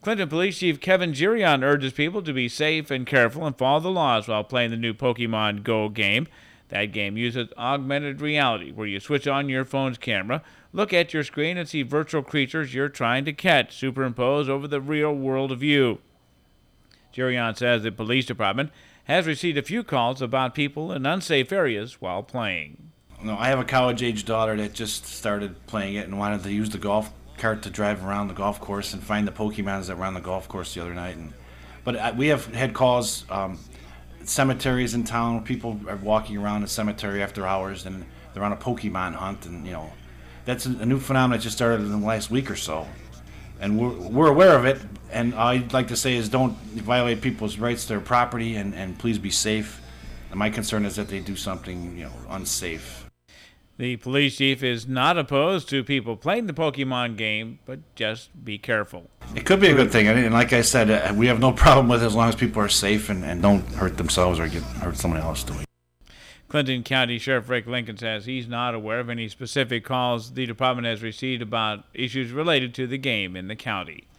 Clinton Police Chief Kevin Girion urges people to be safe and careful and follow the laws while playing the new Pokemon Go game. That game uses augmented reality, where you switch on your phone's camera, look at your screen, and see virtual creatures you're trying to catch superimposed over the real world view. Girion says the police department has received a few calls about people in unsafe areas while playing. No, I have a college-age daughter that just started playing it and wanted to use the golf cart to drive around the golf course and find the Pokemons that were on the golf course the other night. But we have had calls, cemeteries in town. People are walking around the cemetery after hours and they're on a Pokemon hunt, and that's a new phenomenon that just started in the last week or so. And we're aware of it, and all I'd like to say is don't violate people's rights to their property, and please be safe. And my concern is that they do something unsafe. The police chief is not opposed to people playing the Pokemon game, but just be careful. It could be a good thing, and like I said, we have no problem with it as long as people are safe and don't hurt themselves or hurt someone else doing it. Clinton County Sheriff Rick Lincoln says he's not aware of any specific calls the department has received about issues related to the game in the county.